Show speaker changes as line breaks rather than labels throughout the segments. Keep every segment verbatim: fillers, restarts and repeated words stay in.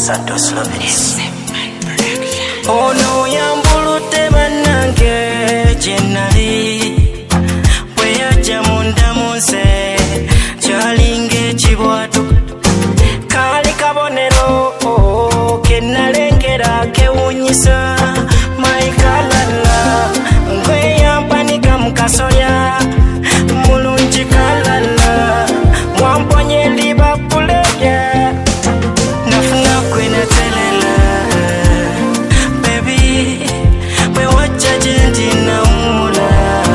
Santos Lovelis.
Oh no, yambulute banange jenali Bweya jamunda munse Chalinge chibwatu Kali kabonero oh, kenalengera kewunyisa Maikalala Ngwe yampanika mukasoya Mulunji kalala Mwamponye liba kuleya Nafuna kwena telela Baby Bwe wacha jendi na umula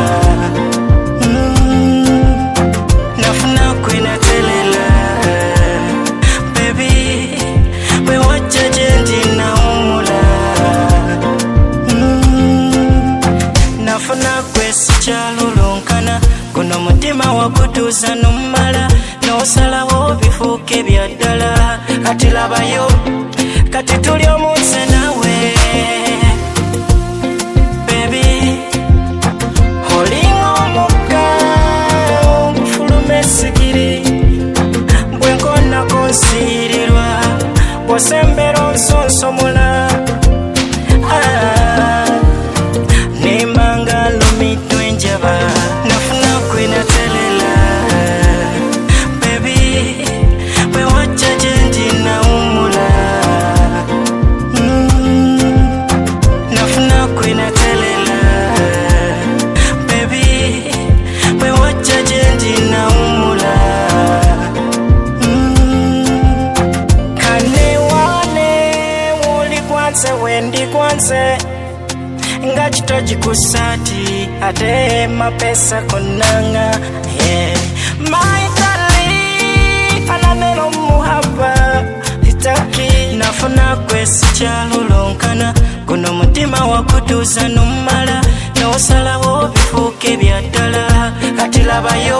mm. Nafuna kwena telela Baby Bwe wacha jendi na umula mm. Nafuna kwesi chalulunkana Kuno mutima wakutuza numala Nosala wo bifuke byaddala Kati labayo Kati tuli omunse nawe Baby Holinga omuka Ngufulume sigiri Bwenkona konsirirwa Bwosembera onsonsomola ah, Nembanga lumitwe njaba Nafuna kwena telela Baby Bwe wacha jendi na umula mm. Nafuna kwena telela Baby Bwe wacha jendi na umula mm. Kane wane Wuli kwanse wendi kwanse Nga chitoji kusati Ate mapesa konanga yeah. Maitali Ananero muhaba Itaki Nafuna kwesi chalulunkana Kuno mutima wakutuza numala Nosala wo bifuke byaddala Kati labayo